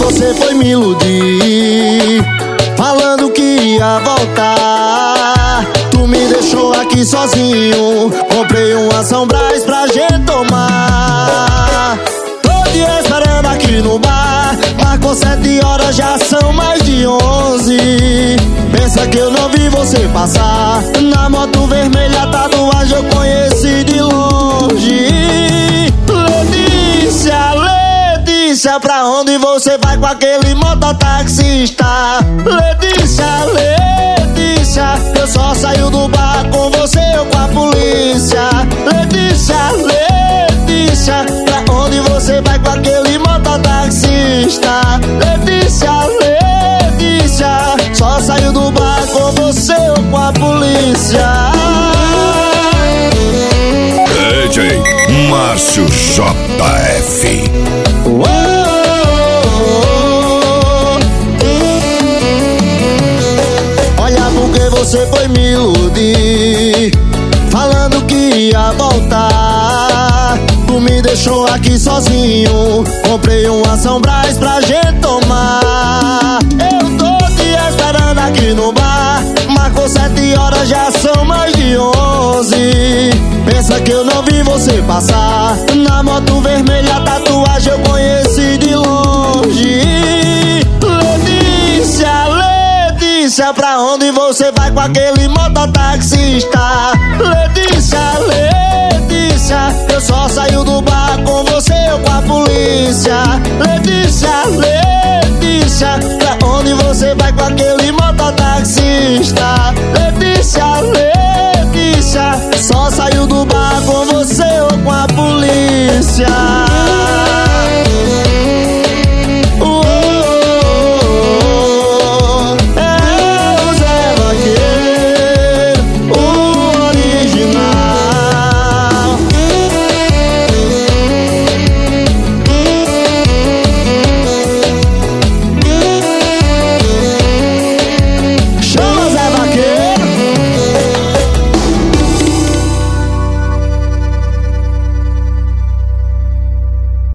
você foi me iludir, falando que ia voltar. Tu me deixou aqui sozinho, comprei uma São Brás pra gente tomar. Tô te esperando aqui no bar, marcou 7 horas, já são mais de 11. Pensa que eu não vi você passar, na moto vermelha, tatuagem eu conheci de longe. Letícia, Letícia, pra onde você vai com aquele mototaxista? Letícia, Letícia, eu só saio do bar com você ou com a polícia. Letícia, Letícia, pra onde você vai com aquele mototaxista? Letícia, Letícia, só saio do bar com você ou com a polícia. DJ Márcio JF. Olha porque você foi me iludir, falando que ia voltar. Tu me deixou aqui sozinho, comprei uma São Brás pra gente tomar. Eu tô te esperando aqui no bar, marcou 7 horas, já são mais de 11. Pensa que eu não vi você passar, na moto vermelha, tatuagem eu conheci de longe. Letícia, Letícia, pra onde você vai com aquele mototaxista? Letícia, Letícia, eu só saio do bar com você ou com a polícia. Letícia, Letícia, pra onde você vai com aquele mototaxista? Letícia, Letícia, só saio do bar com você ou com a polícia.